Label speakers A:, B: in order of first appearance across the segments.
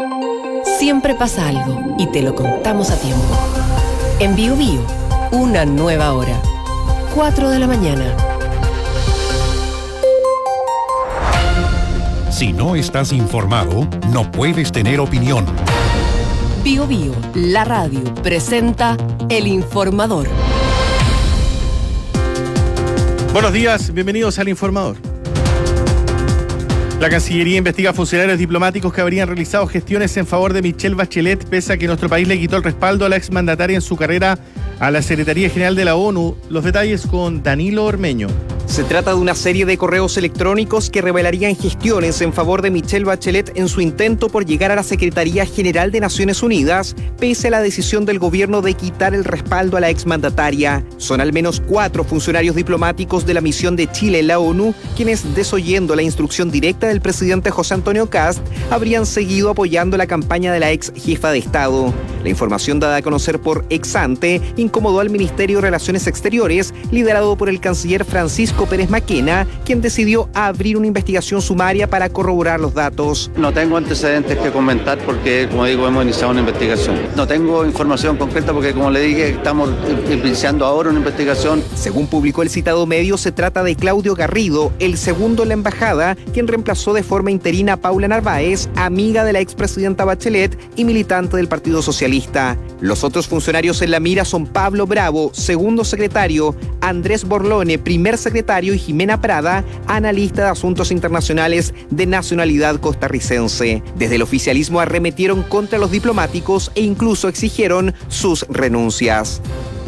A: Siempre pasa algo y te lo contamos a tiempo. En Bío Bío, una nueva hora. 4 de la mañana.
B: Si no estás informado, no puedes tener opinión.
A: Bío Bío, la radio, presenta El Informador.
C: Buenos días, bienvenidos al Informador. La Cancillería investiga a funcionarios diplomáticos que habrían realizado gestiones en favor de Michelle Bachelet, pese a que nuestro país le quitó el respaldo a la exmandataria en su carrera a la Secretaría General de la ONU. Los detalles con Danilo Ormeño.
D: Se trata de una serie de correos electrónicos que revelarían gestiones en favor de Michelle Bachelet en su intento por llegar a la Secretaría General de Naciones Unidas, pese a la decisión del gobierno de quitar el respaldo a la exmandataria. Son al menos 4 funcionarios diplomáticos de la misión de Chile en la ONU quienes, desoyendo la instrucción directa del presidente José Antonio Kast, habrían seguido apoyando la campaña de la ex jefa de Estado. La información dada a conocer por Ex Ante incomodó al Ministerio de Relaciones Exteriores, liderado por el canciller Francisco Pérez Maquena, quien decidió abrir una investigación sumaria para corroborar los datos.
E: No tengo antecedentes que comentar porque, como digo, hemos iniciado una investigación. No tengo información concreta porque, como le dije, estamos iniciando ahora una investigación.
D: Según publicó el citado medio, se trata de Claudio Garrido, el segundo en la embajada, quien reemplazó de forma interina a Paula Narváez, amiga de la expresidenta Bachelet y militante del Partido Socialista. Los otros funcionarios en la mira son Pablo Bravo, segundo secretario, Andrés Borlone, primer secretario, y Jimena Prada, analista de asuntos internacionales de nacionalidad costarricense. Desde el oficialismo arremetieron contra los diplomáticos e incluso exigieron sus renuncias.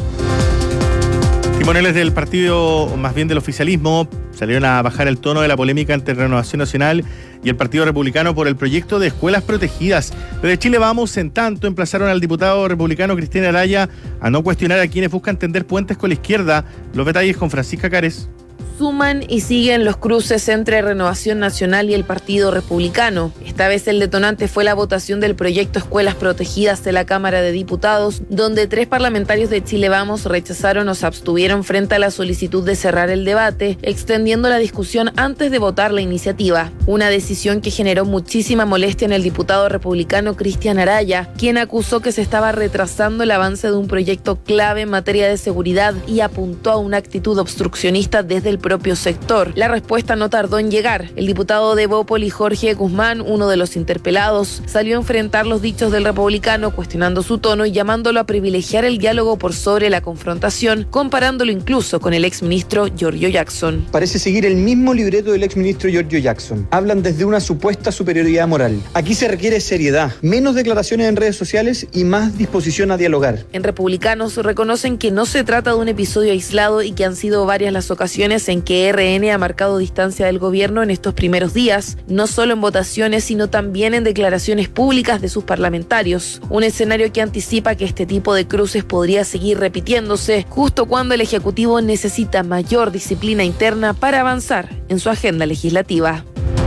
C: Timoneles del partido, o más bien del oficialismo, salieron a bajar el tono de la polémica entre Renovación Nacional y el Partido Republicano por el proyecto de escuelas protegidas. Pero de Chile Vamos, en tanto, emplazaron al diputado republicano Cristian Araya a no cuestionar a quienes buscan tender puentes con la izquierda. Los detalles con Francisca Cares.
F: Suman y siguen los cruces entre Renovación Nacional y el Partido Republicano. Esta vez el detonante fue la votación del proyecto Escuelas Protegidas de la Cámara de Diputados, donde 3 parlamentarios de Chile Vamos rechazaron o se abstuvieron frente a la solicitud de cerrar el debate, extendiendo la discusión antes de votar la iniciativa. Una decisión que generó muchísima molestia en el diputado republicano Cristian Araya, quien acusó que se estaba retrasando el avance de un proyecto clave en materia de seguridad y apuntó a una actitud obstruccionista desde el propio sector. La respuesta no tardó en llegar. El diputado de Bópoli, Jorge Guzmán, uno de los interpelados, salió a enfrentar los dichos del republicano, cuestionando su tono y llamándolo a privilegiar el diálogo por sobre la confrontación, comparándolo incluso con el exministro Giorgio Jackson.
G: Parece seguir el mismo libreto del exministro Giorgio Jackson. Hablan desde una supuesta superioridad moral. Aquí se requiere seriedad, menos declaraciones en redes sociales y más disposición a dialogar.
F: En Republicanos reconocen que no se trata de un episodio aislado y que han sido varias las ocasiones en que RN ha marcado distancia del gobierno en estos primeros días, no solo en votaciones, sino también en declaraciones públicas de sus parlamentarios. Un escenario que anticipa que este tipo de cruces podría seguir repitiéndose justo cuando el Ejecutivo necesita mayor disciplina interna para avanzar en su agenda legislativa.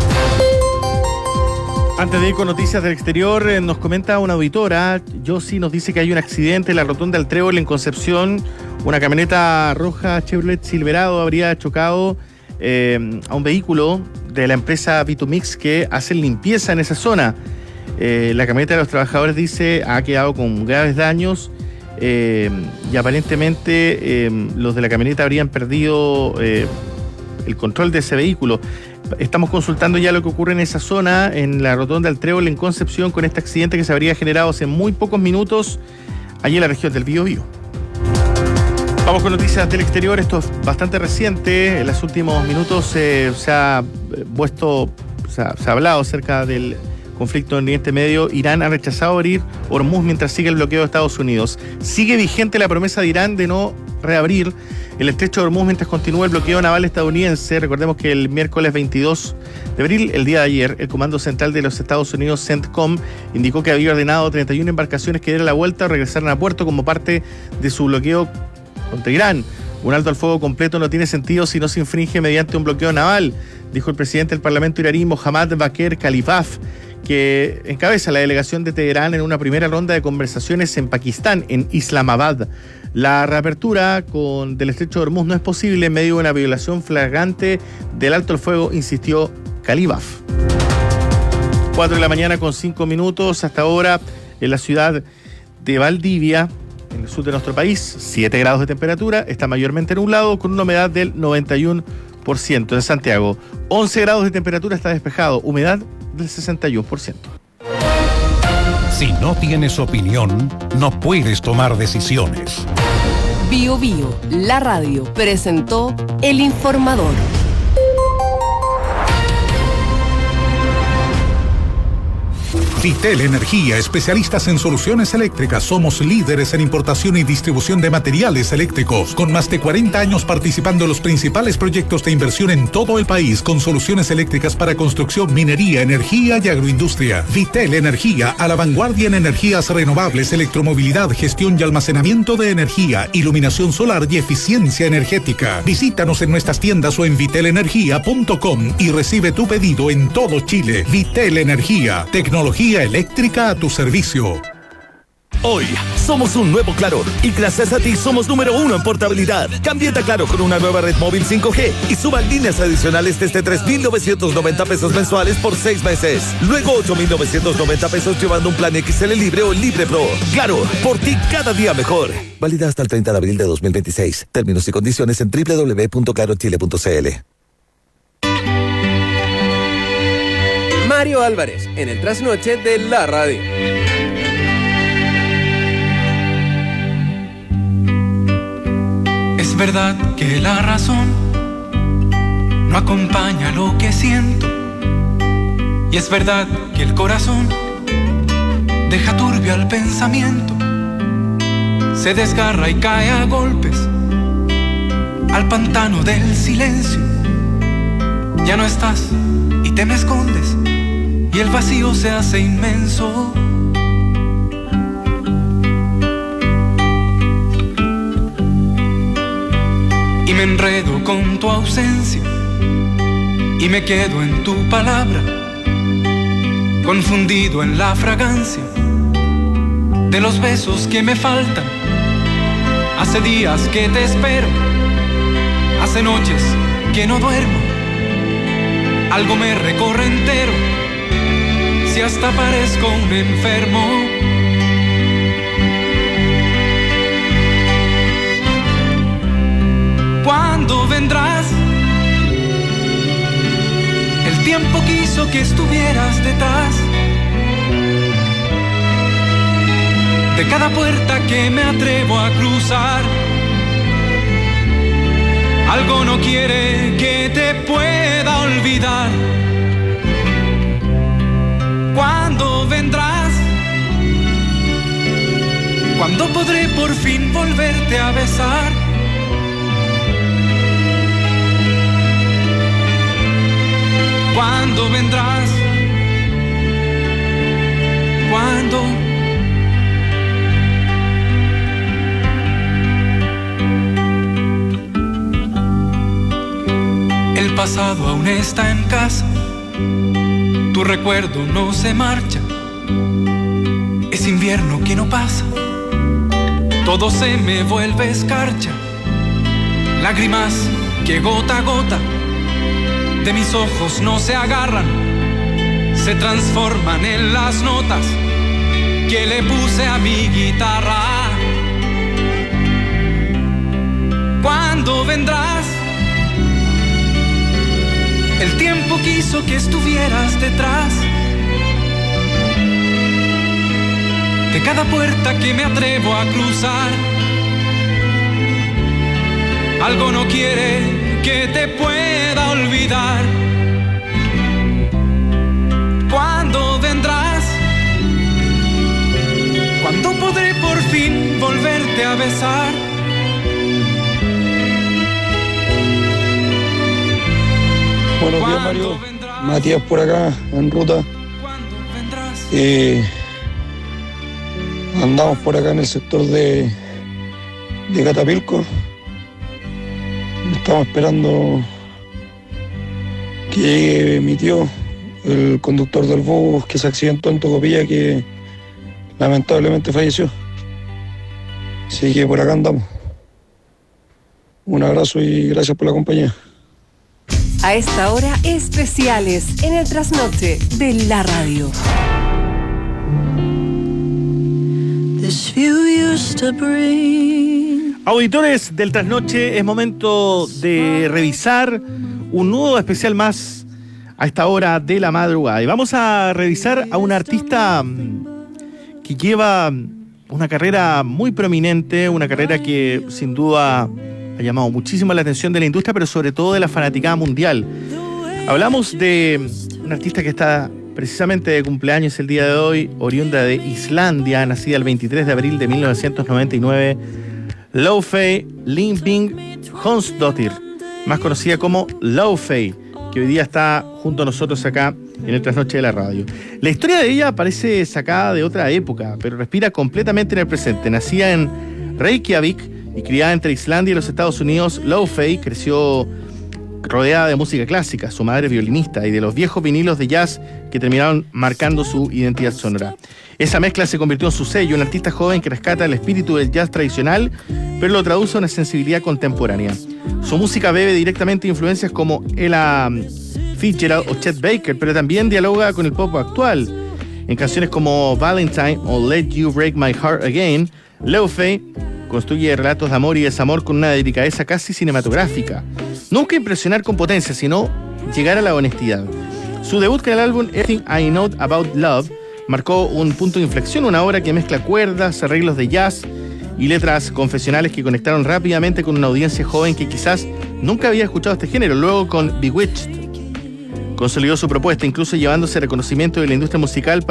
C: Antes de ir con noticias del exterior, nos comenta una auditora, Yossi, nos dice que hay un accidente en la rotonda del Trébol en Concepción. Una camioneta roja Chevrolet Silverado habría chocado a un vehículo de la empresa Vitumix que hace limpieza en esa zona. La camioneta de los trabajadores, dice, ha quedado con graves daños y aparentemente los de la camioneta habrían perdido el control de ese vehículo. Estamos consultando ya lo que ocurre en esa zona, en la rotonda del Trébol en Concepción, con este accidente que se habría generado hace muy pocos minutos allí en la región del Bío Bío. Vamos con noticias del exterior. Esto es bastante reciente. En los últimos minutos se ha hablado acerca del conflicto en Oriente Medio. Irán ha rechazado abrir Hormuz mientras sigue el bloqueo de Estados Unidos. Sigue vigente la promesa de Irán de no reabrir el estrecho de Hormuz mientras continúa el bloqueo naval estadounidense. Recordemos que el miércoles 22 de abril, el día de ayer, el Comando Central de los Estados Unidos, CENTCOM, indicó que había ordenado 31 embarcaciones que dieran la vuelta o regresaran a puerto como parte de su bloqueo contra Irán. Un alto al fuego completo no tiene sentido si no se infringe mediante un bloqueo naval, dijo el presidente del Parlamento iraní, Mohammad Bakr Khalifaf, que encabeza la delegación de Teherán en una primera ronda de conversaciones en Pakistán, en Islamabad. La reapertura del estrecho de Hormuz no es posible en medio de una violación flagrante del alto al fuego, insistió Khalifaf. 4 de la mañana con 5 minutos. Hasta ahora en la ciudad de Valdivia, en el sur de nuestro país, 7 grados de temperatura, está mayormente nublado con una humedad del 91%. En Santiago, 11 grados de temperatura, está despejado, humedad del 61%.
B: Si no tienes opinión, no puedes tomar decisiones.
A: Bio Bio, la radio, presentó El Informador.
B: Vitel Energía, especialistas en soluciones eléctricas. Somos líderes en importación y distribución de materiales eléctricos, con más de 40 años participando en los principales proyectos de inversión en todo el país, con soluciones eléctricas para construcción, minería, energía y agroindustria. Vitel Energía, a la vanguardia en energías renovables, electromovilidad, gestión y almacenamiento de energía, iluminación solar y eficiencia energética. Visítanos en nuestras tiendas o en vitelenergia.com y recibe tu pedido en todo Chile. Vitel Energía, tecnología eléctrica a tu servicio.
H: Hoy somos un nuevo Claro y gracias a ti somos número 1 en portabilidad. Cámbiate a Claro con una nueva red móvil 5G y suban líneas adicionales desde 3,990 pesos mensuales por 6 meses. Luego 8,990 pesos llevando un plan XL Libre o Libre Pro. Claro, por ti cada día mejor. Válida hasta el 30 de abril de 2026. Términos y condiciones en www.clarochile.cl.
I: Mario Álvarez, en el trasnoche de la radio.
J: Es verdad que la razón no acompaña lo que siento. Y es verdad que el corazón deja turbio al pensamiento. Se desgarra y cae a golpes al pantano del silencio. Ya no estás y te me escondes. Y el vacío se hace inmenso. Y me enredo con tu ausencia y me quedo en tu palabra, confundido en la fragancia de los besos que me faltan. Hace días que te espero, hace noches que no duermo. Algo me recorre entero, si hasta parezco un enfermo. ¿Cuándo vendrás? El tiempo quiso que estuvieras detrás de cada puerta que me atrevo a cruzar. Algo no quiere que te pueda olvidar. ¿Cuándo vendrás? ¿Cuándo podré por fin volverte a besar? ¿Cuándo vendrás? ¿Cuándo? El pasado aún está en casa. Tu recuerdo no se marcha. Es invierno que no pasa. Todo se me vuelve escarcha. Lágrimas que gota a gota de mis ojos no se agarran. Se transforman en las notas que le puse a mi guitarra. ¿Cuándo vendrás? El tiempo quiso que estuvieras detrás de cada puerta que me atrevo a cruzar. Algo no quiere que te pueda olvidar. ¿Cuándo vendrás? ¿Cuándo podré por fin volverte a besar?
K: Buenos días, Mario. Matías por acá, en ruta. Andamos por acá en el sector de Catapilco. Estamos esperando que llegue mi tío, el conductor del bus que se accidentó en Tocopilla, que lamentablemente falleció. Así que por acá andamos. Un abrazo y gracias por la compañía.
A: A esta hora, especiales en el trasnoche de la radio.
C: Auditores del trasnoche, es momento de revisar un nuevo especial más a esta hora de la madrugada. Y vamos a revisar a un artista que lleva una carrera muy prominente, una carrera que sin duda ha llamado muchísimo la atención de la industria, pero sobre todo de la fanaticada mundial. Hablamos de un artista que está precisamente de cumpleaños el día de hoy, oriunda de Islandia, nacida el 23 de abril de 1999, Laufey Lindbing Jonsdóttir, más conocida como Laufey, que hoy día está junto a nosotros acá en el trasnoche de la radio. La historia de ella parece sacada de otra época, pero respira completamente en el presente. Nacida en Reykjavik y criada entre Islandia y los Estados Unidos, Laufey creció rodeada de música clásica, su madre violinista, y de los viejos vinilos de jazz que terminaron marcando su identidad sonora. Esa mezcla se convirtió en su sello, un artista joven que rescata el espíritu del jazz tradicional, pero lo traduce a una sensibilidad contemporánea. Su música bebe directamente de influencias como Ella Fitzgerald o Chet Baker, pero también dialoga con el pop actual. En canciones como Valentine o Let You Break My Heart Again, Laufey construye relatos de amor y desamor con una delicadeza casi cinematográfica. Nunca impresionar con potencia, sino llegar a la honestidad. Su debut con el álbum Everything I Know About Love marcó un punto de inflexión, una obra que mezcla cuerdas, arreglos de jazz y letras confesionales que conectaron rápidamente con una audiencia joven que quizás nunca había escuchado este género. Luego con Bewitched consolidó su propuesta, incluso llevándose reconocimiento de la industria musical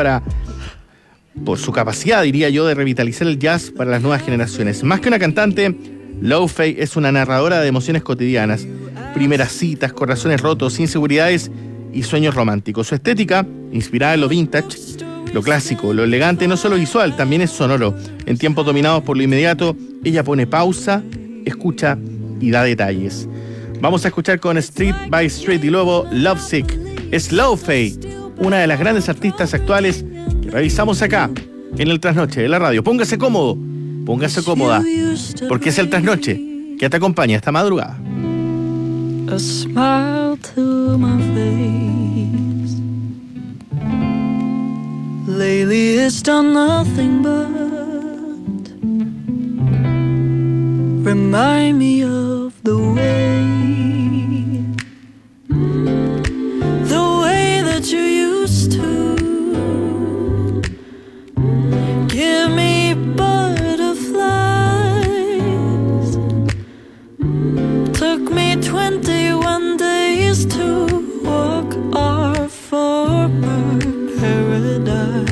C: por su capacidad, diría yo, de revitalizar el jazz para las nuevas generaciones. Más que una cantante, Laufey es una narradora de emociones cotidianas, primeras citas, corazones rotos, inseguridades y sueños románticos. Su estética, inspirada en lo vintage, lo clásico, lo elegante, no solo visual, también es sonoro. En tiempos dominados por lo inmediato, ella pone pausa, escucha y da detalles. Vamos a escuchar con Street by Street y luego Lovesick. Es Laufey, una de las grandes artistas actuales que revisamos acá en el trasnoche de la radio. Póngase cómodo, póngase cómoda, porque es el trasnoche que te acompaña esta madrugada.
L: A smile to my face. Lately it's done nothing but remind me of the way that you used to give me butterflies. Took me 21 days to walk our former paradise.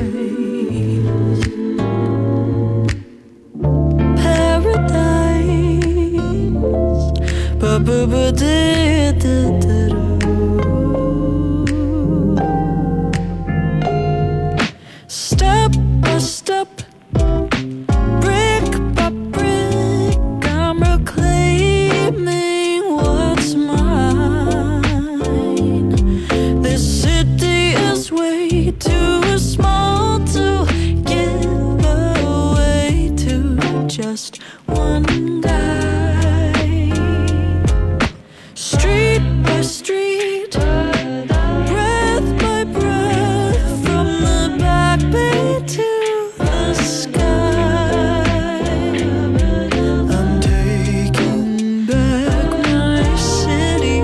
L: Step by step, brick by brick, I'm reclaiming what's mine. This city is way too small to give away to just one guy. Street by street, breath by breath, from the back bay to the sky. I'm taking back my city.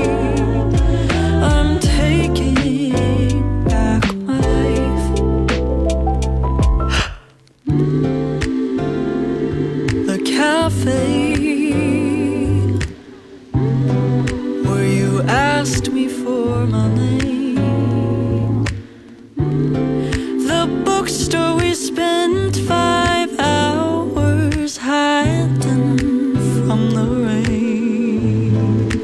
L: I'm taking back my life. The cafe asked me for my name. The bookstore we spent 5 hours hiding from the rain.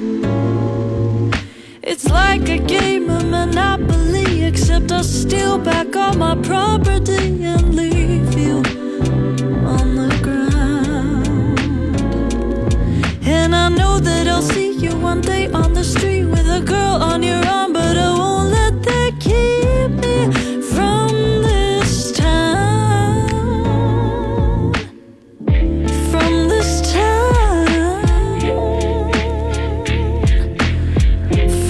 L: It's like a game of Monopoly, except I'll steal back all my property and leave you on the ground. And I know that I'll see you one day on the street with a girl on your arm, but I won't let that keep me from this town. From this town.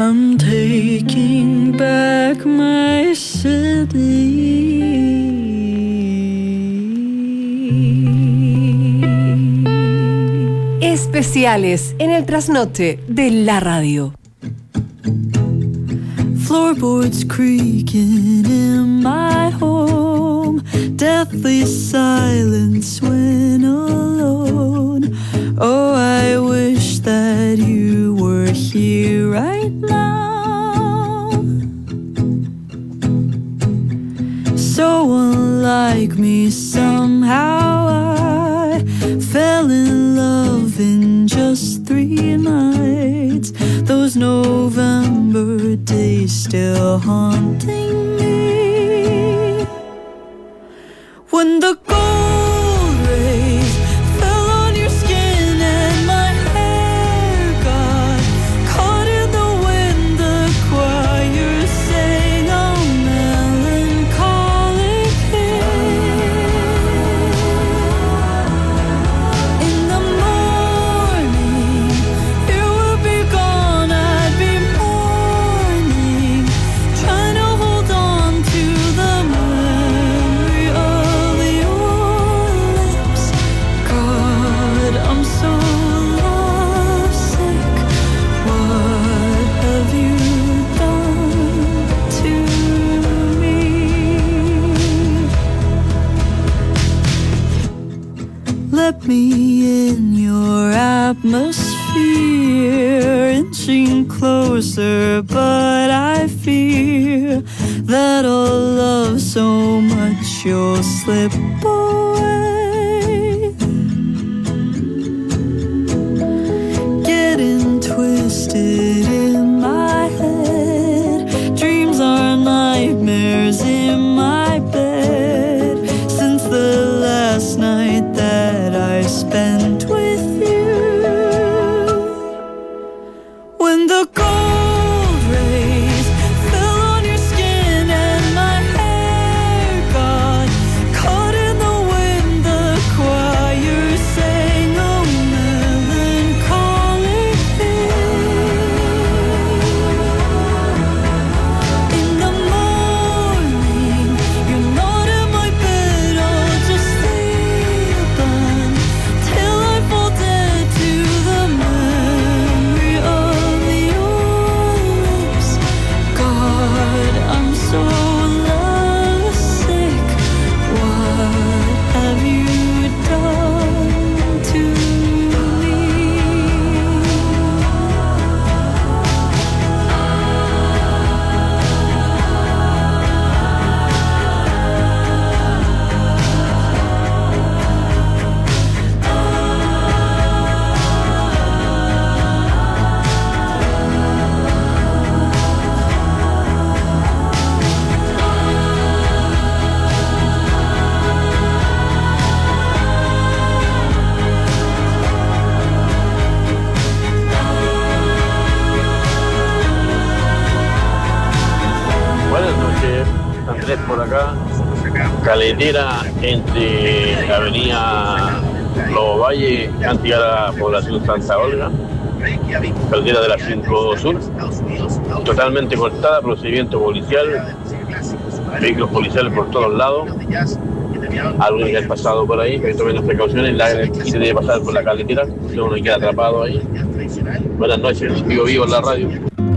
L: I'm taking back my city.
A: Especiales en el trasnoche de la radio.
L: Floorboards creaking in my home, deathly silence when alone. Oh, I wish that you were here right now. So unlike me, somehow I fell in love in just 3 nights. Those November days still haunting me. When the gold rays fell on your skin and my hair got caught in the wind, the choir sang a melancholic hymn. In the morning, you would be gone, I'd be mourning, trying to hold on to the memory of your lips. God, I'm so lovesick. What have you done to me? Let me in your atmosphere, inching closer, but I fear that I'll love so much you'll slip away. Getting twisted in my head, dreams are nightmares in my bed. Since the last night that I spent with you, when the gold rays fell on your skin and my hair got caught in the wind, the choir sang a melancholic hymn. In the morning, you're not in my bed, I'll just sleep until I fall dead to the memory of your lips. God, I'm so lovesick. What have you done to me?
M: Buenas noches, Andrés por acá. Caletera entre Avenida Los Valles, cantidad de la población Santa Olga, carretera de la 5 Sur, totalmente cortada, procedimiento policial, vehículos policiales por todos lados. Algo que ha pasado por ahí, que tomen las precauciones, se debe pasar por la caletera, si uno queda atrapado ahí. Buenas noches, vivo en la radio.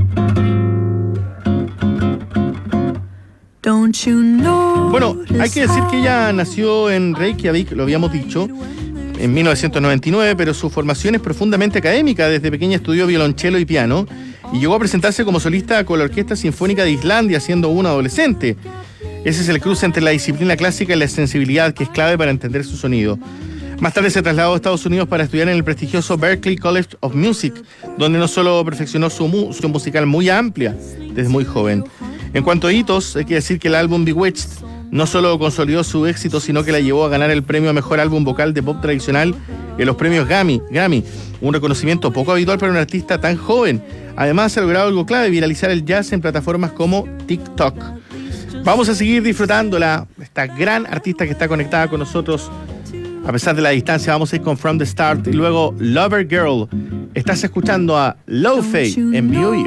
L: Don't you know?
C: Bueno, hay que decir que ella nació en Reykjavik, lo habíamos dicho, en 1999, pero su formación es profundamente académica. Desde pequeña estudió violonchelo y piano y llegó a presentarse como solista con la Orquesta Sinfónica de Islandia, siendo una adolescente. Ese es el cruce entre la disciplina clásica y la sensibilidad, que es clave para entender su sonido. Más tarde se trasladó a Estados Unidos para estudiar en el prestigioso Berklee College of Music, donde no solo perfeccionó su musical muy amplia desde muy joven. En cuanto a hitos, hay que decir que el álbum Bewitched no solo consolidó su éxito, sino que la llevó a ganar el premio a Mejor Álbum Vocal de Pop Tradicional en los premios Grammy, un reconocimiento poco habitual para un artista tan joven. Además, ha logrado algo clave: viralizar el jazz en plataformas como TikTok. Vamos a seguir disfrutándola, esta gran artista que está conectada con nosotros a pesar de la distancia. Vamos a ir con From the Start y luego Lover Girl. Estás escuchando a Lo Fei en Bio Bio.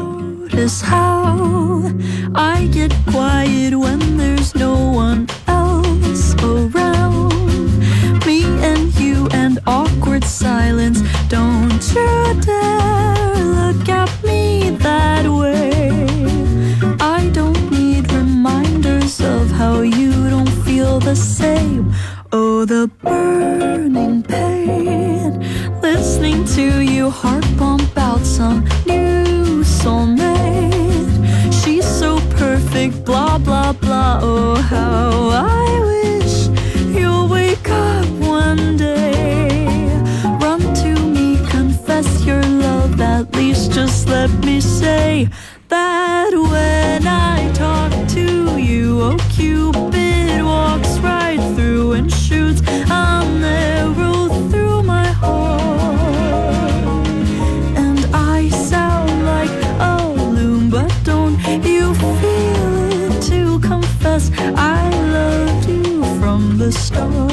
L: notice how I get quiet when there's no one else around. Me and you and awkward silence. Don't you dare look at me that way. I don't need reminders of how you don't feel the same. Oh, the burning pain, listening to you heart pump out some new soulmate. She's so perfect, blah, blah, blah. Oh, how I wish you'll wake up one day. Run to me, confess your love, at least just let me say that when I talk to you, oh, Cupid walks right through and shoots an arrow through my heart. And I sound like a loon, but don't you feel it to confess I loved you from the start.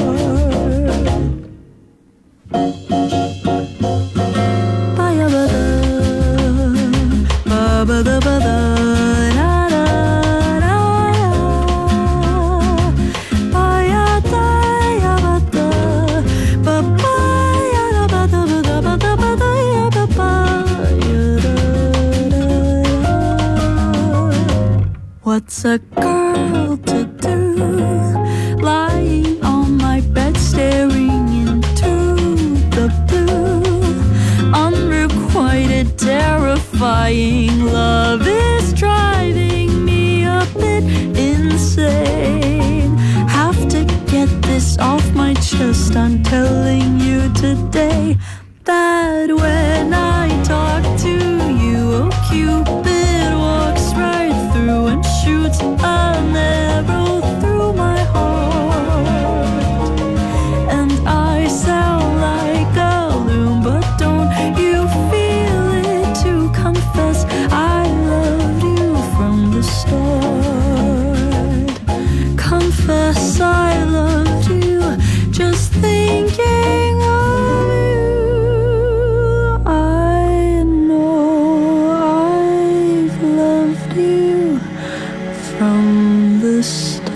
L: What's a girl to do, lying on my bed staring into the blue? Unrequited, terrifying love is driving me a bit insane. Have to get this off my chest, I'm telling you today that when I talk to you, oh, Cupid walks right through and shoots an arrow through my heart. And I sound like a loon, but don't you feel it to confess I loved you from the start. Confess I loved you, just thinking of you. I know I've loved you from the start.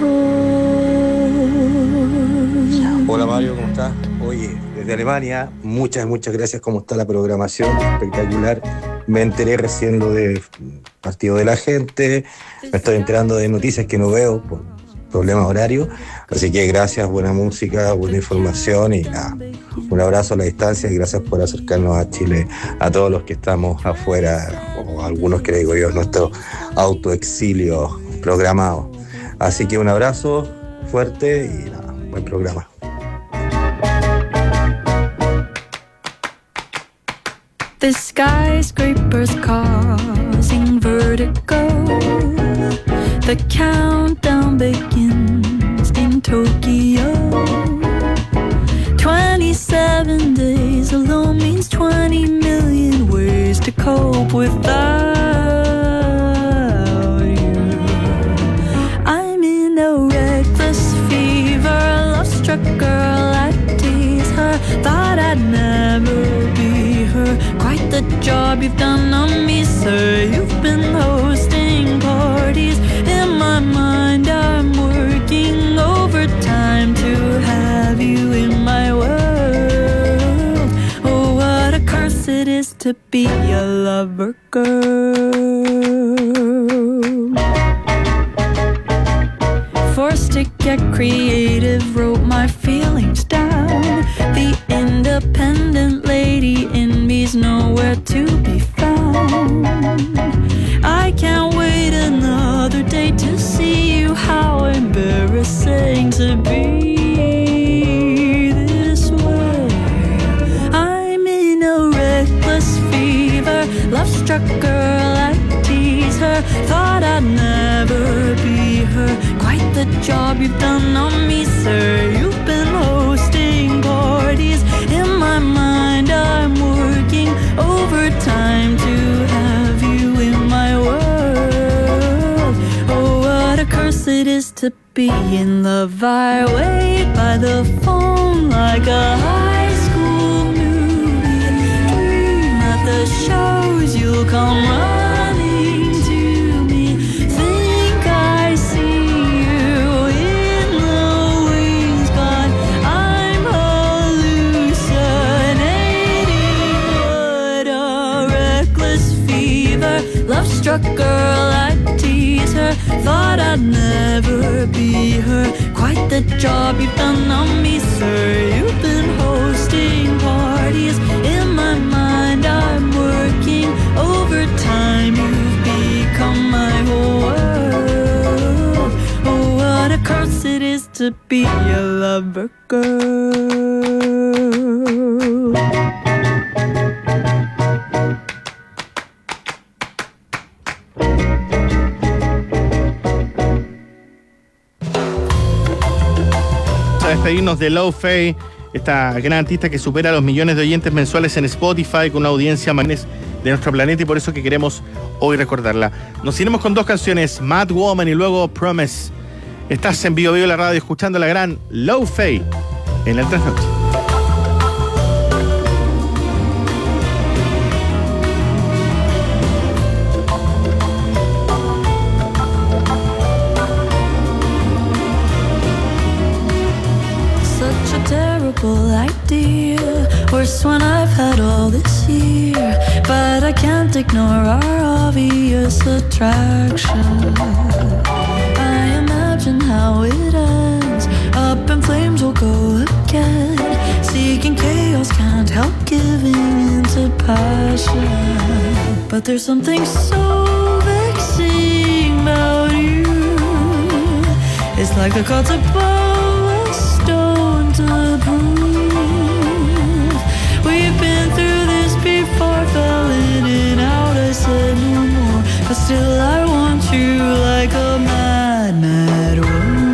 N: Hola Mario, ¿cómo estás? Oye, desde Alemania, muchas gracias. ¿Cómo está la programación? Espectacular. Me enteré recién lo del partido de la gente. Me estoy enterando de noticias que no veo por problemas horarios. Así que gracias, buena música, buena información y nada. Un abrazo a la distancia y gracias por acercarnos a Chile, a todos los que estamos afuera, o algunos que le digo yo, nuestro autoexilio programado. Así que un abrazo fuerte y nada, buen programa.
L: The skyscrapers causing vertigo. The countdown begins in Tokyo. 27 days alone means 20 million ways to cope without you. I'm in a reckless fever, love-struck girl, I tease her. Thought I'd never be her. Quite the job you've done on me, sir. You've been hosting parties. In my mind I'm working overtime to have you in my world. Oh, what a curse it is to be a lover girl. Forced to get creative, wrote my feelings down. The independent lady in me's nowhere to be found. I can't wait another day to see you. How embarrassing to be this way. I'm in a reckless fever, love-struck girl, I tease her. Thought I'd never be her. Quite the job you've done on me, sir. You've been hosting parties. In my mind I'm working overtime to have you in my world. Oh, what a curse it is to be in love. I wait by the phone like a high school movie. Dream at the shows you'll come running a girl, I'd tease her. Thought I'd never be her. Quite the job you've done on me, sir. You've been hosting parties. In my mind I'm working overtime. You've become my whole world. Oh, what a curse it is to be a lover girl.
C: A despedirnos de Lo Fei, esta gran artista que supera los millones de oyentes mensuales en Spotify, con una audiencia más de nuestro planeta, y por eso que queremos hoy recordarla. Nos iremos con dos canciones, Mad Woman y luego Promise. Estás en Vivo Vivo la radio escuchando la gran Lo Fei en el Trasnoche.
L: Idea, worse one I've had all this year, but I can't ignore our obvious attraction. I imagine how it ends, up in flames we'll go again, seeking chaos, can't help giving into passion. But there's something so vexing about you. It's like the gods above a stone to prove. We've been through this before, fell in and out, I said no more, but still I want you like a mad, mad woman.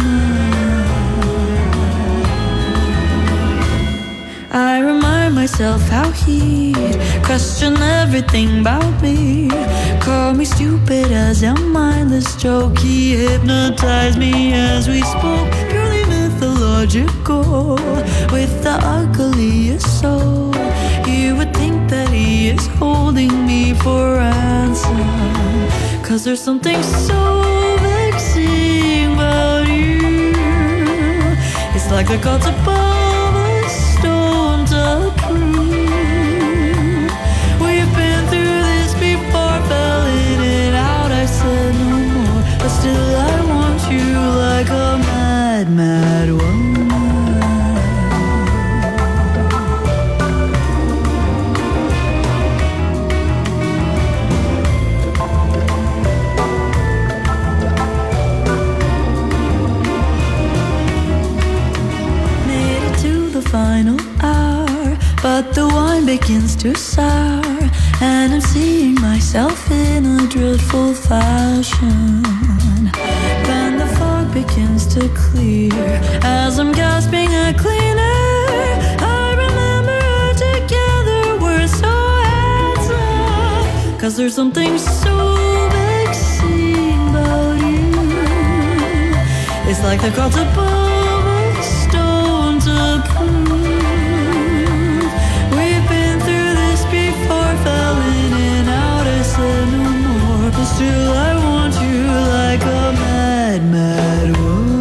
L: I remind myself how he'd question everything about me, call me stupid as a mindless joke. He hypnotized me as we spoke, purely mythological, with the ugliest soul. You would think that he is holding me for ransom, 'cause there's something so vexing about you. It's like the gods above a stone to prove. We've been through this before, fell in and out, I said no more, but still I want you like a mad, mad woman. Final hour, but the wine begins to sour, and I'm seeing myself in a dreadful fashion. Then the fog begins to clear as I'm gasping a cleaner. I remember together we're so handsome, 'cause there's something so vexing about you. It's like the gods above to prove. We've been through this before, fell in and out, I said no more, but still I want you like a mad, mad woman.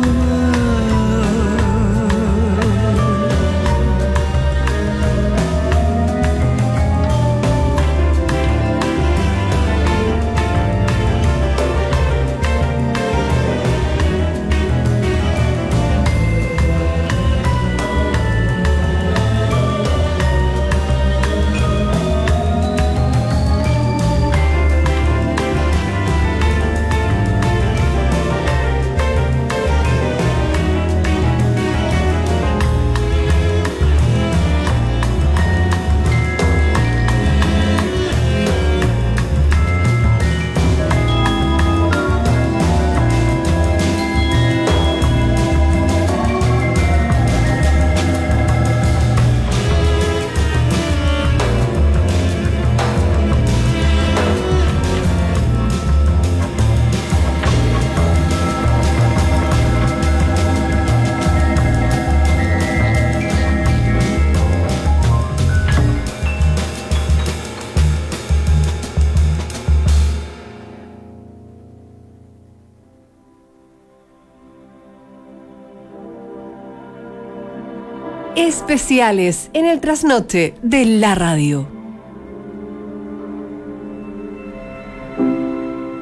A: Especiales en el trasnoche de la radio.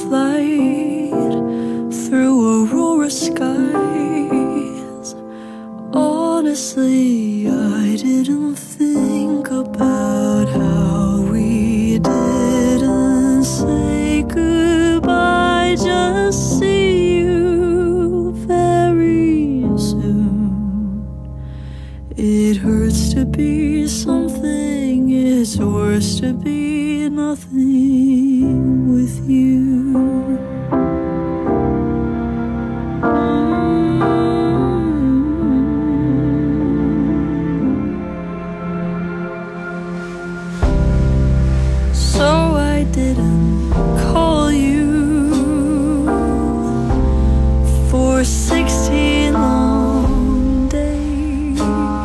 L: flight through aurora skies. Honestly, I didn't think about how we didn't say goodbye. Just see you very soon. It hurts to be something, it's worse to be nothing with you. So I didn't call you for 16 long days,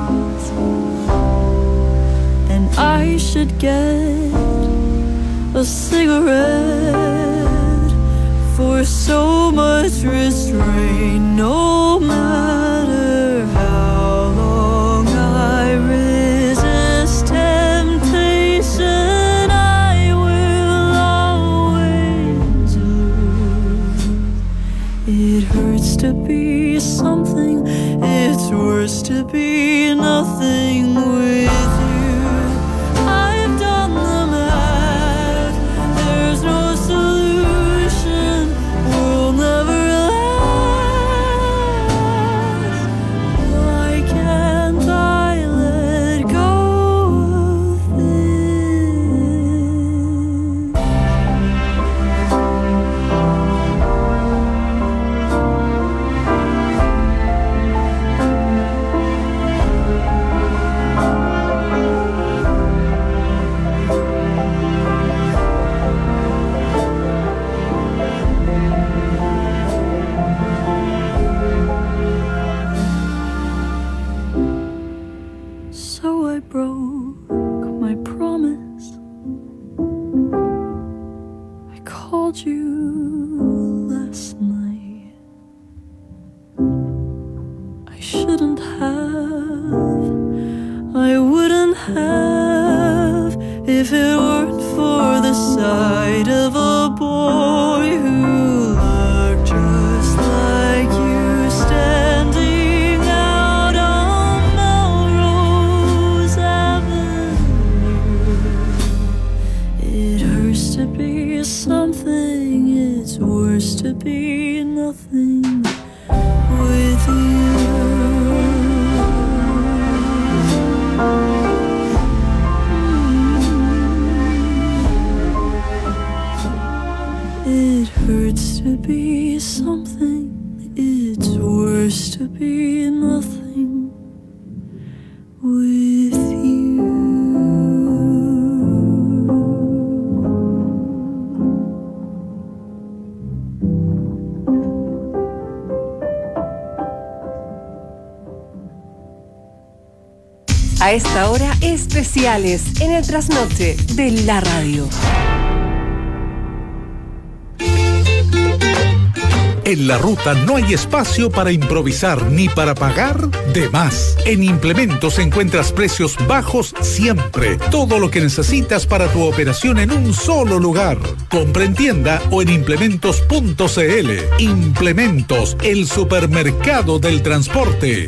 L: and I should get a cigarette for so much restraint. No matter how long I resist temptation, I will always lose. It hurts to be something, it's worse to be nothing with you. I've done the math, there's no solution, we'll never last. Why can't I let go of So I broke my promise. I called you last night. I shouldn't have, I wouldn't have, if it weren't for the sight of a boy who looked just like you standing out on Melrose Avenue. It hurts to be something, it's worse to be nothing with you. It hurts to be something, it's worse to be nothing with you.
A: A esta hora, especiales en el trasnoche de la radio.
B: En la ruta no hay espacio para improvisar ni para pagar de más. En Implementos encuentras precios bajos siempre. Todo lo que necesitas para tu operación en un solo lugar. Compra en tienda o en implementos.cl. Implementos, el supermercado del transporte.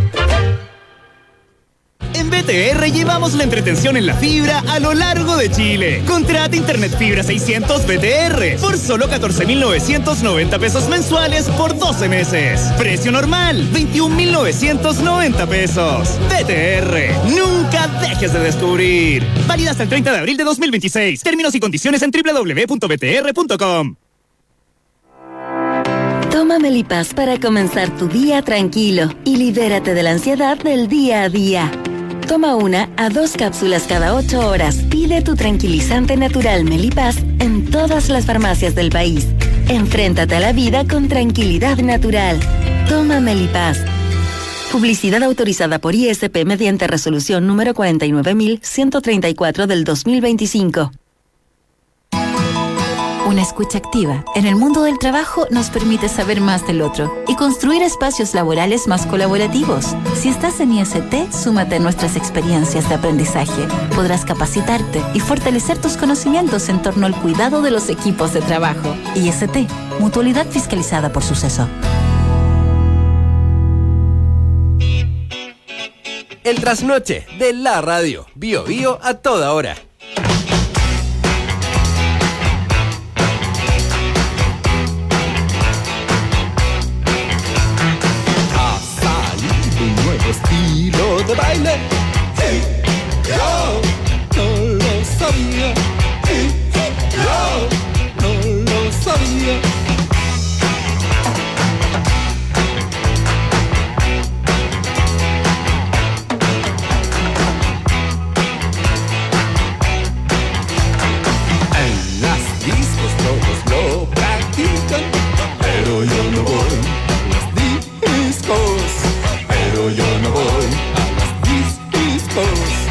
O: En BTR llevamos la entretención en la fibra a lo largo de Chile. Contrata Internet Fibra 600 BTR por solo 14.990 pesos mensuales por 12 meses. Precio normal, 21.990 pesos. BTR, nunca dejes de descubrir. Válida hasta el 30 de abril de 2026. Términos y condiciones en www.btr.com.
P: Toma Melipaz para comenzar tu día tranquilo y libérate de la ansiedad del día a día. Toma 1 a 2 cápsulas cada 8 horas. Pide tu tranquilizante natural Melipaz en todas las farmacias del país. Enfréntate a la vida con tranquilidad natural. Toma Melipaz. Publicidad autorizada por ISP mediante resolución número 49.134 del 2025.
Q: Una escucha activa en el mundo del trabajo nos permite saber más del otro y construir espacios laborales más colaborativos. Si estás en IST, súmate a nuestras experiencias de aprendizaje. Podrás capacitarte y fortalecer tus conocimientos en torno al cuidado de los equipos de trabajo. IST, Mutualidad fiscalizada por Suceso.
I: El trasnoche de la radio. Bio Bio a toda hora.
R: Ha salido un nuevo estilo de baile. Yo no lo sabía. Yo no lo sabía. Todos lo practican, pero yo no voy a los discos, pero yo no voy a los discos.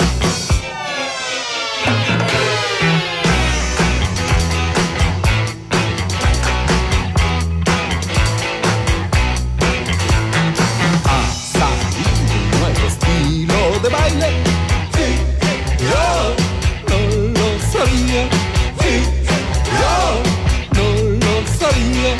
R: Ha salido un nuevo estilo de baile. Yo no lo sabía. Yo no lo sabía.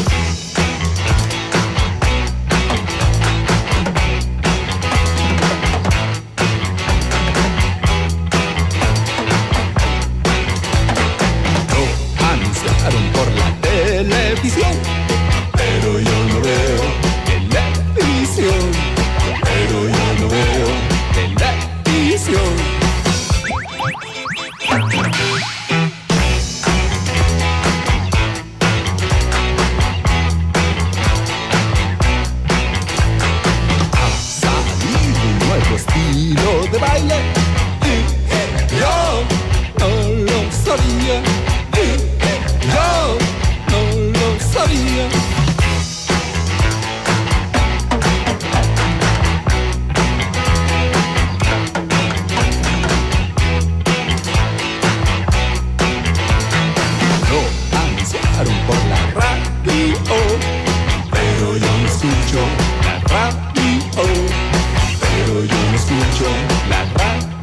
R: Lo anunciaron por la televisión, pero yo no veo televisión, pero yo no veo televisión. Estilo de baile. Yo no lo sabía. Yo no lo sabía. Lo anunciaron por la radio, pero yo no escucho la radio. Pero yo no escucho la radio.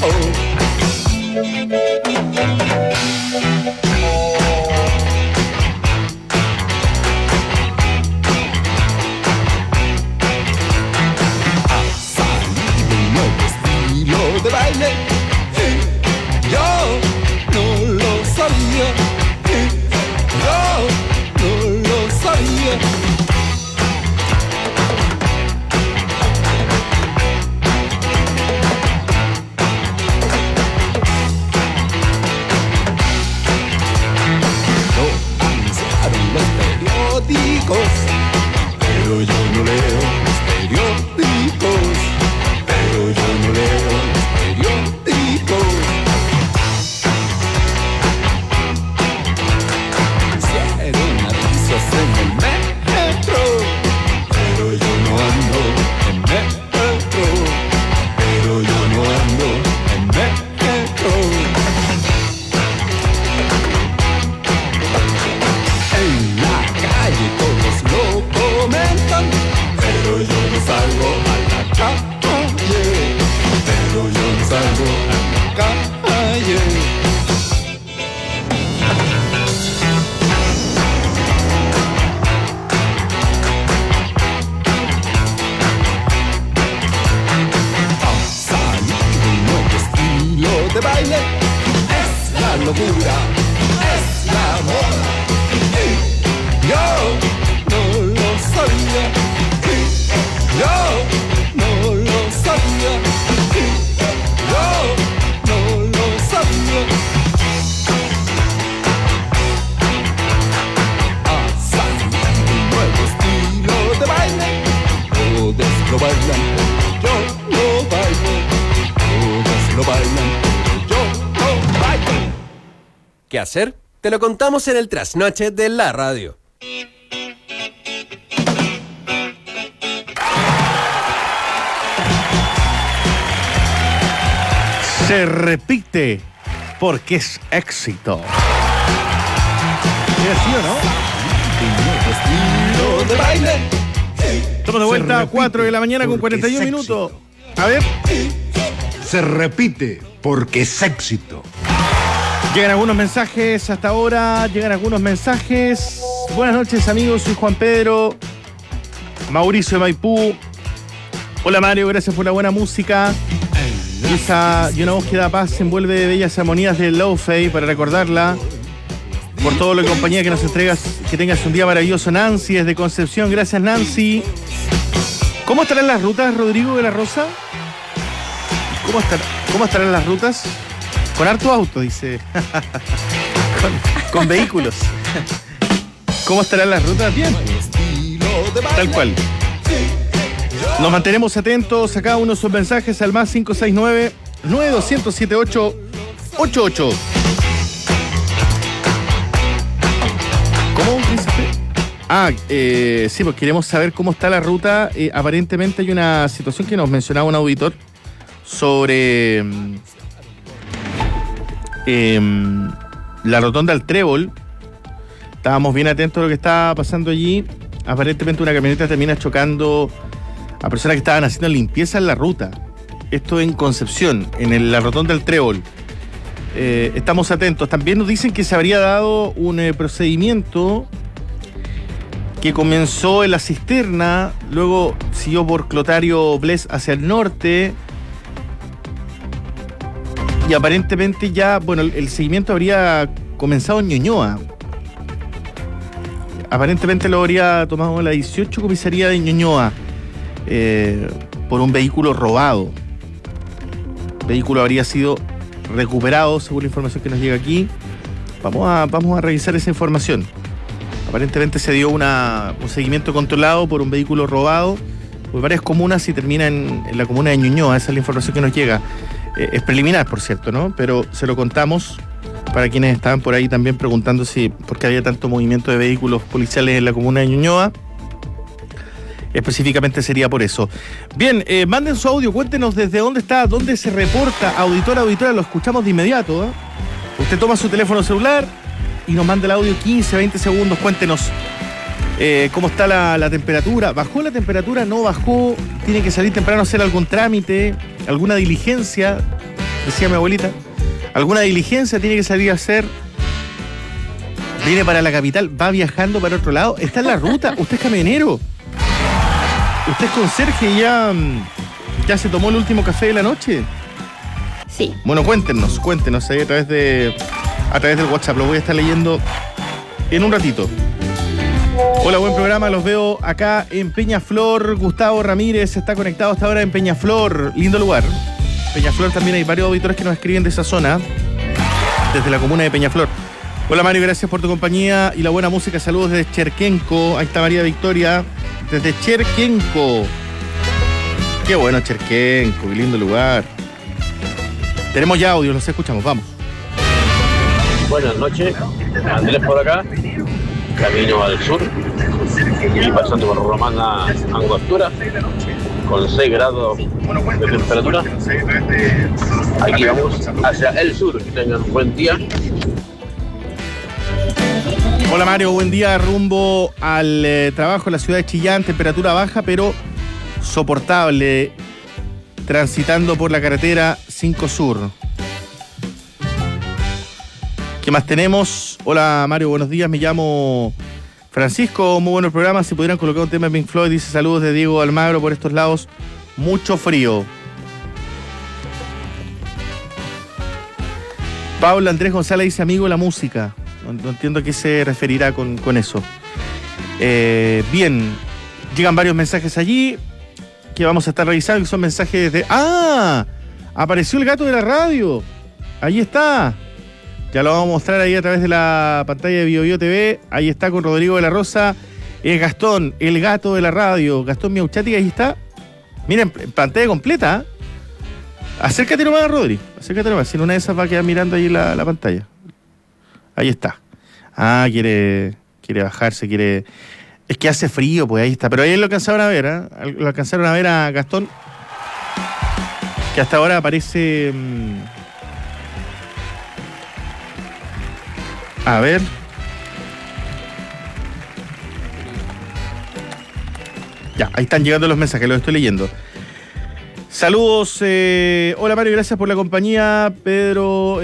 R: Ha salido un nuevo estilo de baile. Yo no lo sabía. Yo no lo sabía. Los periódicos, pero yo no leo los periódicos, pero yo no leo los periódicos. Hicieron avisos en el metro, pero yo no ando en metro, pero yo no ando en metro. Todos lo comentan, pero yo no salgo a la calle, pero yo no salgo a la calle. Ha salido un nuevo estilo de baile. Es la locura, es la moda. Yo no lo sabía. Yo no lo sabía. Yo no lo sabía. Ha salido un nuevo estilo de baile. Todos lo bailan, yo lo bailo. Todos lo bailan, yo lo bailo.
I: ¿Qué hacer? Te lo contamos en el trasnoche de la radio.
C: Se repite porque es éxito. ¿Sí o no? Estamos de vuelta a 4 de la mañana con 41 minutos. A ver.
S: Se repite porque es éxito.
C: Llegan algunos mensajes hasta ahora. Buenas noches, amigos. Soy Juan Pedro. Mauricio de Maipú. Hola, Mario. Gracias por la buena música. Y una voz que da paz envuelve de bellas armonías de Lo-Fi para recordarla. Por todo lo que compañía que nos entregas. Que tengas un día maravilloso. Nancy desde Concepción. Gracias, Nancy. ¿Cómo estarán las rutas, Rodrigo de la Rosa? ¿Cómo estarán las rutas? Con harto auto, dice. con vehículos. ¿Cómo estarán las rutas? Bien. Tal cual. Nos mantenemos atentos a cada uno de sus mensajes al más 569-9207-888. ¿Cómo, príncipe? Sí, pues queremos saber cómo está la ruta. Aparentemente hay una situación que nos mencionaba un auditor sobre la rotonda del Trébol. Estábamos bien atentos a lo que estaba pasando allí. Aparentemente una camioneta termina chocando a personas que estaban haciendo limpieza en la ruta. Esto en Concepción, en la rotonda del Trébol. Estamos atentos. También nos dicen que se habría dado un procedimiento que comenzó en la cisterna, luego siguió por Clotario Bles hacia el norte. Y aparentemente ya, bueno, el seguimiento habría comenzado en Ñuñoa. Aparentemente lo habría tomado la 18 comisaría de Ñuñoa por un vehículo robado. El vehículo habría sido recuperado, según la información que nos llega aquí. Vamos a revisar esa información. Aparentemente se dio un seguimiento controlado por un vehículo robado por varias comunas y termina en la comuna de Ñuñoa. Esa es la información que nos llega. Es preliminar, por cierto, ¿no? Pero se lo contamos para quienes estaban por ahí también preguntando por qué había tanto movimiento de vehículos policiales en la comuna de Ñuñoa. Específicamente sería por eso. Bien, manden su audio, cuéntenos desde dónde está, dónde se reporta. Auditora, lo escuchamos de inmediato, ¿eh? Usted toma su teléfono celular y nos manda el audio 15, 20 segundos. Cuéntenos cómo está la temperatura. ¿Bajó la temperatura? ¿No bajó? ¿Tiene que salir temprano a hacer algún trámite? ¿Alguna diligencia? Decía mi abuelita. ¿Alguna diligencia tiene que salir a hacer? ¿Viene para la capital? ¿Va viajando para otro lado? ¿Está en la ruta? ¿Usted es camionero? ¿Usted es conserje y ya se tomó el último café de la noche?
T: Sí.
C: Bueno, cuéntenos ahí a través del WhatsApp. Lo voy a estar leyendo en un ratito. Hola, buen programa. Los veo acá en Peñaflor. Gustavo Ramírez está conectado hasta ahora en Peñaflor. Lindo lugar. Peñaflor también hay varios auditores que nos escriben de esa zona, desde la comuna de Peñaflor. Hola, Mario, gracias por tu compañía y la buena música. Saludos desde Cherquenco. Ahí está María Victoria, desde Cherquenco. Qué bueno Cherquenco, qué lindo lugar. Tenemos ya audio, los escuchamos, vamos.
M: Buenas noches, Andrés por acá, camino al sur y pasando por Romana Angostura, con 6 grados de temperatura. Aquí vamos hacia el sur, que tengan un buen día.
C: Hola Mario, buen día, rumbo al trabajo en la ciudad de Chillán, temperatura baja pero soportable, transitando por la carretera 5 Sur. ¿Qué más tenemos? Hola Mario, buenos días, me llamo Francisco, muy bueno el programa, si pudieran colocar un tema de Pink Floyd, dice saludos de Diego Almagro por estos lados, mucho frío. Pablo Andrés González dice amigo de la música. No entiendo a qué se referirá con eso. Bien, llegan varios mensajes allí que vamos a estar revisando, que son mensajes de... ¡Ah! Apareció el gato de la radio. Ahí está. Ya lo vamos a mostrar ahí a través de la pantalla de BioBio TV. Ahí está con Rodrigo de la Rosa. Es Gastón, el gato de la radio. Gastón Miauchati, ahí está. Miren, pantalla completa. Acércate nomás, Rodri. Acércate nomás. Si en una de esas va a quedar mirando ahí la pantalla. Ahí está. Ah, quiere bajarse, quiere... Es que hace frío, pues ahí está. Pero ahí lo alcanzaron a ver, ¿eh? Lo alcanzaron a ver a Gastón, que hasta ahora aparece... A ver... Ya, ahí están llegando los mensajes, los estoy leyendo. Saludos, hola Mario, gracias por la compañía. Pedro,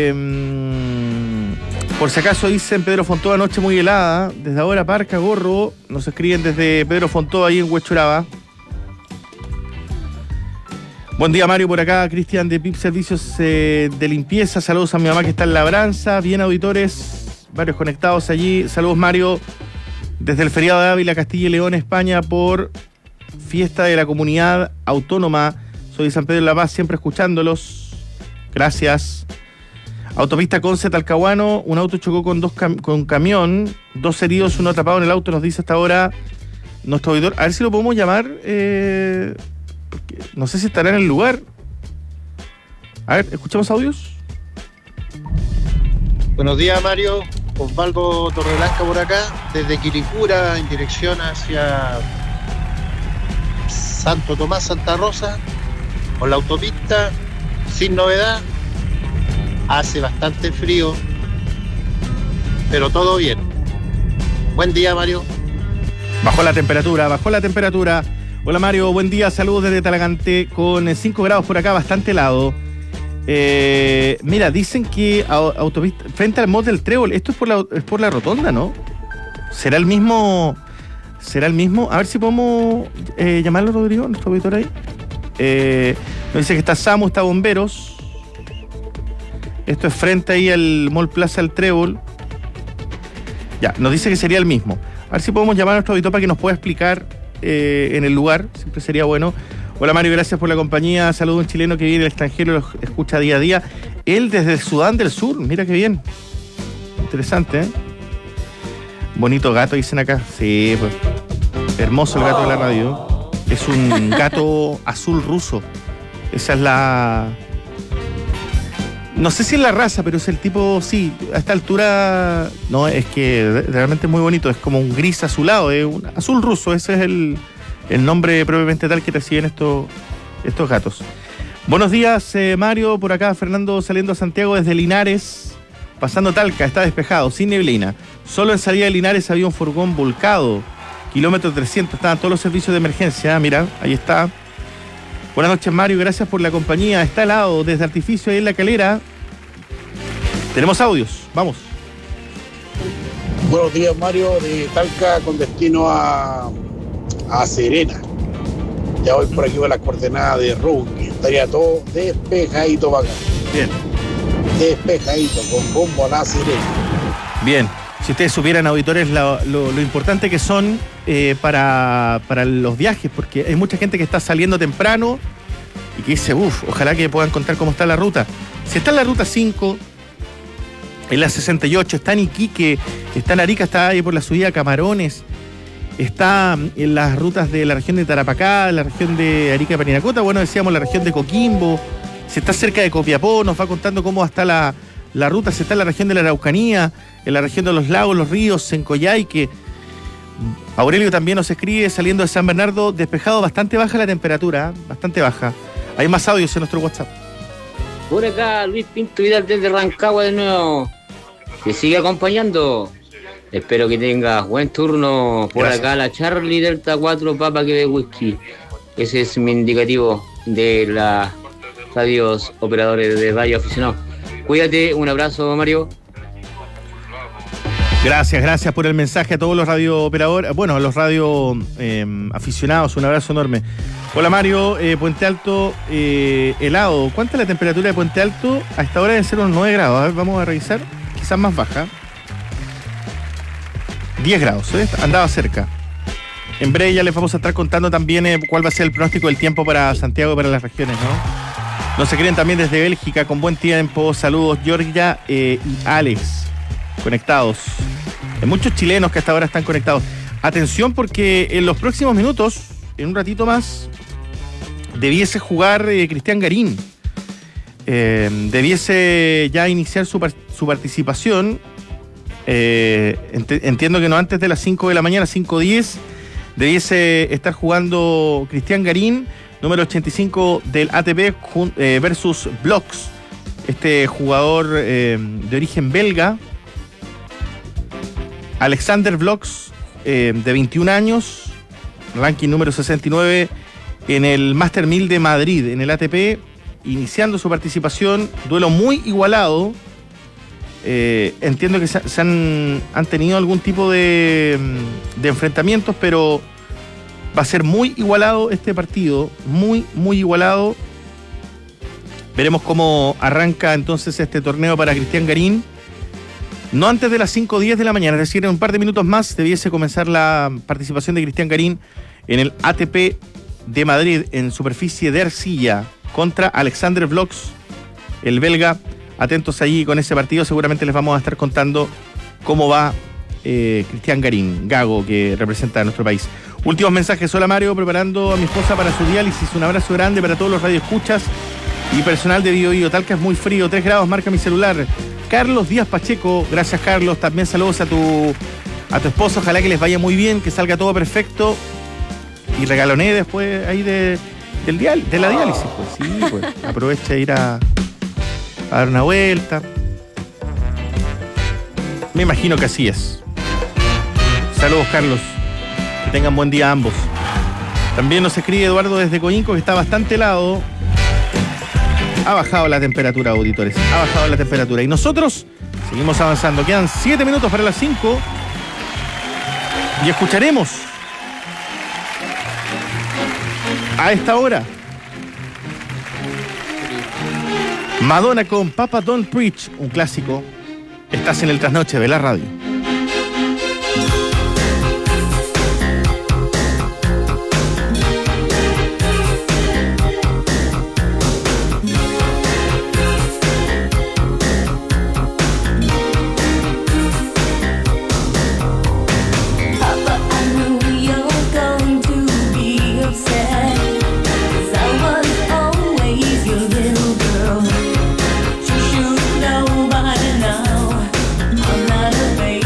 C: por si acaso dicen Pedro Fontó, anoche muy helada. Desde ahora Parca, Gorro, nos escriben desde Pedro Fontó, ahí en Huechuraba. Buen día Mario, por acá Cristian de PIP Servicios de Limpieza. Saludos a mi mamá que está en Labranza. Bien auditores, varios conectados allí. Saludos Mario, desde el feriado de Ávila, Castilla y León, España, por fiesta de la comunidad autónoma. Soy de San Pedro de la Paz, siempre escuchándolos. Gracias. Autopista Conce Talcahuano, un auto chocó con camión, 2 heridos, 1 atrapado en el auto, nos dice hasta ahora nuestro auditor. A ver si lo podemos llamar, no sé si estará en el lugar. A ver, escuchamos audios.
T: Buenos días Mario, Osvaldo Torreblanca por acá, desde Quilicura en dirección hacia Santo Tomás, Santa Rosa, por la autopista, sin novedad, hace bastante frío, pero todo bien. Buen día Mario.
C: Bajó la temperatura. Hola Mario, buen día, saludos desde Talagante, con 5 grados por acá, bastante helado. Mira, dicen que autopista, frente al Mall del Trébol, esto es por la rotonda, ¿no? ¿Será el mismo? A ver si podemos llamarlo, Rodrigo, nuestro auditor ahí. Nos dice que está SAMU, está Bomberos. Esto es frente ahí al Mall Plaza del Trébol. Ya, nos dice que sería el mismo. A ver si podemos llamar a nuestro auditor para que nos pueda explicar en el lugar. Siempre sería bueno. Hola Mario, gracias por la compañía. Saludo a un chileno que vive en el extranjero y los escucha día a día. Él desde Sudán del Sur. Mira qué bien. Interesante, ¿eh? Bonito gato, dicen acá. Sí, pues. Hermoso el gato de la radio. Es un gato azul ruso. Esa es la... No sé si es la raza, pero es el tipo, sí, a esta altura... No, es que realmente es muy bonito. Es como un gris azulado, es un azul ruso. Ese es el nombre propiamente tal que reciben estos gatos. Buenos días, Mario. Por acá, Fernando saliendo a Santiago desde Linares. Pasando Talca, está despejado, sin neblina. Solo en salida de Linares había un furgón volcado. Kilómetro 300, estaban todos los servicios de emergencia. Mira, ahí está. Buenas noches, Mario, gracias por la compañía. Está helado desde Artificio ahí en La Calera. Tenemos audios, vamos.
U: Buenos días, Mario, de Talca con destino a Serena. Ya voy por aquí con las coordenadas de Rugby. Estaría todo despejadito para acá.
C: Bien.
U: Despejadito, con rumbo a La Serena.
C: Bien. Si ustedes supieran, auditores, lo importante que son para los viajes, porque hay mucha gente que está saliendo temprano y que dice, ojalá que puedan contar cómo está la ruta. Si está en la ruta 5, en la 68, está en Iquique, está en Arica, está ahí por la subida a Camarones, está en las rutas de la región de Tarapacá, la región de Arica Parinacota, bueno, decíamos la región de Coquimbo, si está cerca de Copiapó, nos va contando cómo está la ruta, si está en la región de la Araucanía, en la región de los lagos, los ríos, en Coyhaique. Aurelio también nos escribe, saliendo de San Bernardo, despejado, bastante baja la temperatura, bastante baja. Hay más audios en nuestro WhatsApp.
V: Por acá, Luis Pinto Vidal desde Rancagua de nuevo. Que sigue acompañando. Espero que tengas buen turno. Por Gracias. Acá la Charlie Delta 4 Papa que ve whisky. Ese es mi indicativo de las radios operadores de radio aficionados. Cuídate, un abrazo, Mario.
C: Gracias por el mensaje a todos los radiooperadores, bueno, a los radio aficionados, un abrazo enorme. Hola Mario, Puente Alto, helado. ¿Cuánta es la temperatura de Puente Alto? A esta hora debe ser unos 9 grados, a ver, vamos a revisar, quizás más baja. 10 grados, andaba cerca. En breve ya les vamos a estar contando también cuál va a ser el pronóstico del tiempo para Santiago y para las regiones, ¿no? Nos escriben también desde Bélgica, con buen tiempo. Saludos, Georgia y Alex, conectados. Hay muchos chilenos que hasta ahora están conectados. Atención, porque en los próximos minutos, en un ratito más, debiese jugar Cristian Garín. Debiese ya iniciar su participación. Entiendo que no antes de las 5 de la mañana, 5:10, debiese estar jugando Cristian Garín, número 85 del ATP versus Bloks, este jugador de origen belga, Alexander Bloks, de 21 años, ranking número 69 en el Master 1000 de Madrid, en el ATP, iniciando su participación. Duelo muy igualado. Entiendo que han tenido algún tipo de enfrentamientos, pero va a ser muy igualado este partido, muy igualado. Veremos cómo arranca entonces este torneo para Cristian Garín. No antes de las 5:10 de la mañana, es decir, en un par de minutos más debiese comenzar la participación de Cristian Garín en el ATP de Madrid en superficie de arcilla contra Alexander Vlogs, el belga. Atentos allí con ese partido, seguramente les vamos a estar contando cómo va Cristian Garín, Gago, que representa a nuestro país. Últimos mensajes. Hola Mario, preparando a mi esposa para su diálisis. Un abrazo grande para todos los radioescuchas y personal de Bio Bio. Talca es muy frío, 3 grados, marca mi celular. Carlos Díaz Pacheco, gracias Carlos. También saludos a tu esposa, ojalá que les vaya muy bien, que salga todo perfecto. Y regaloné después ahí de la diálisis, pues sí, pues aprovecha a ir a dar una vuelta. Me imagino que así es. Saludos Carlos, que tengan buen día ambos. También nos escribe Eduardo desde Coinco, que está bastante helado. Ha bajado la temperatura, auditores, ha bajado la temperatura. Y nosotros seguimos avanzando. Quedan 7 minutos para las 5 y escucharemos a esta hora Madonna con Papa Don't Preach, un clásico. Estás en el trasnoche de la radio.
L: Nobody know I'm not a baby.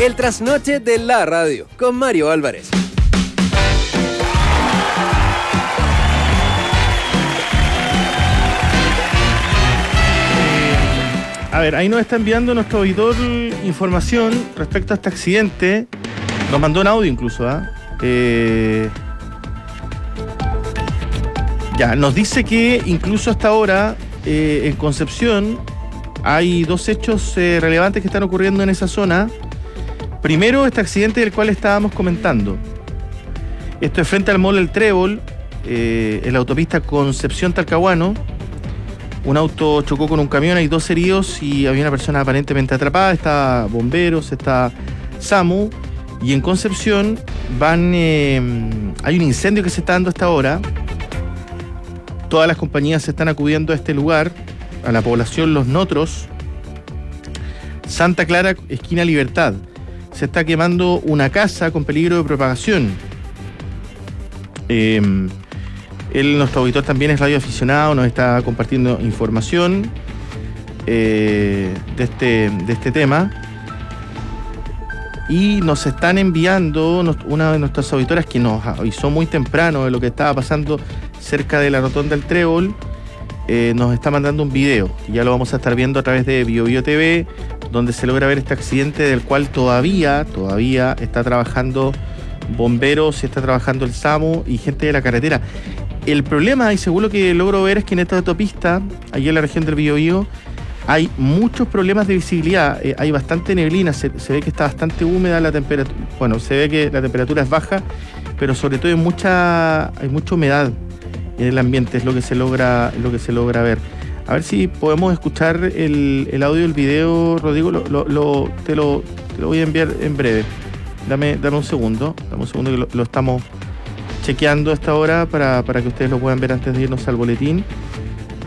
I: El trasnoche de la radio con Mario Álvarez.
C: A ver, ahí nos está enviando nuestro auditor información respecto a este accidente. Nos mandó un audio incluso, Ya, nos dice que incluso hasta ahora en Concepción hay dos hechos relevantes que están ocurriendo en esa zona. Primero, este accidente del cual estábamos comentando. Esto es frente al Mall El Trébol, en la autopista Concepción-Talcahuano. Un auto chocó con un camión, hay 2 heridos y había una persona aparentemente atrapada. Está bomberos, está SAMU. Y en Concepción hay un incendio que se está dando a esta hora. Todas las compañías se están acudiendo a este lugar, a la población Los Notros, Santa Clara, esquina Libertad. Se está quemando una casa con peligro de propagación. Nuestro auditor también es radioaficionado, nos está compartiendo información de este tema. Y nos están enviando una de nuestras auditoras que nos avisó muy temprano de lo que estaba pasando cerca de la rotonda del Trébol. Nos está mandando un video y ya lo vamos a estar viendo a través de BioBio TV, donde se logra ver este accidente del cual todavía está trabajando bomberos, está trabajando el SAMU y gente de la carretera. El problema, y según lo que logro ver, es que en esta autopista, allí en la región del Biobío, hay muchos problemas de visibilidad. Hay bastante neblina, se ve que está bastante húmeda la temperatura. Bueno, se ve que la temperatura es baja, pero sobre todo hay mucha humedad en el ambiente, es lo que se logra ver. A ver si podemos escuchar el audio del video, Rodrigo. Te lo voy a enviar en breve. Dame un segundo que lo estamos chequeando a esta hora para que ustedes lo puedan ver antes de irnos al boletín.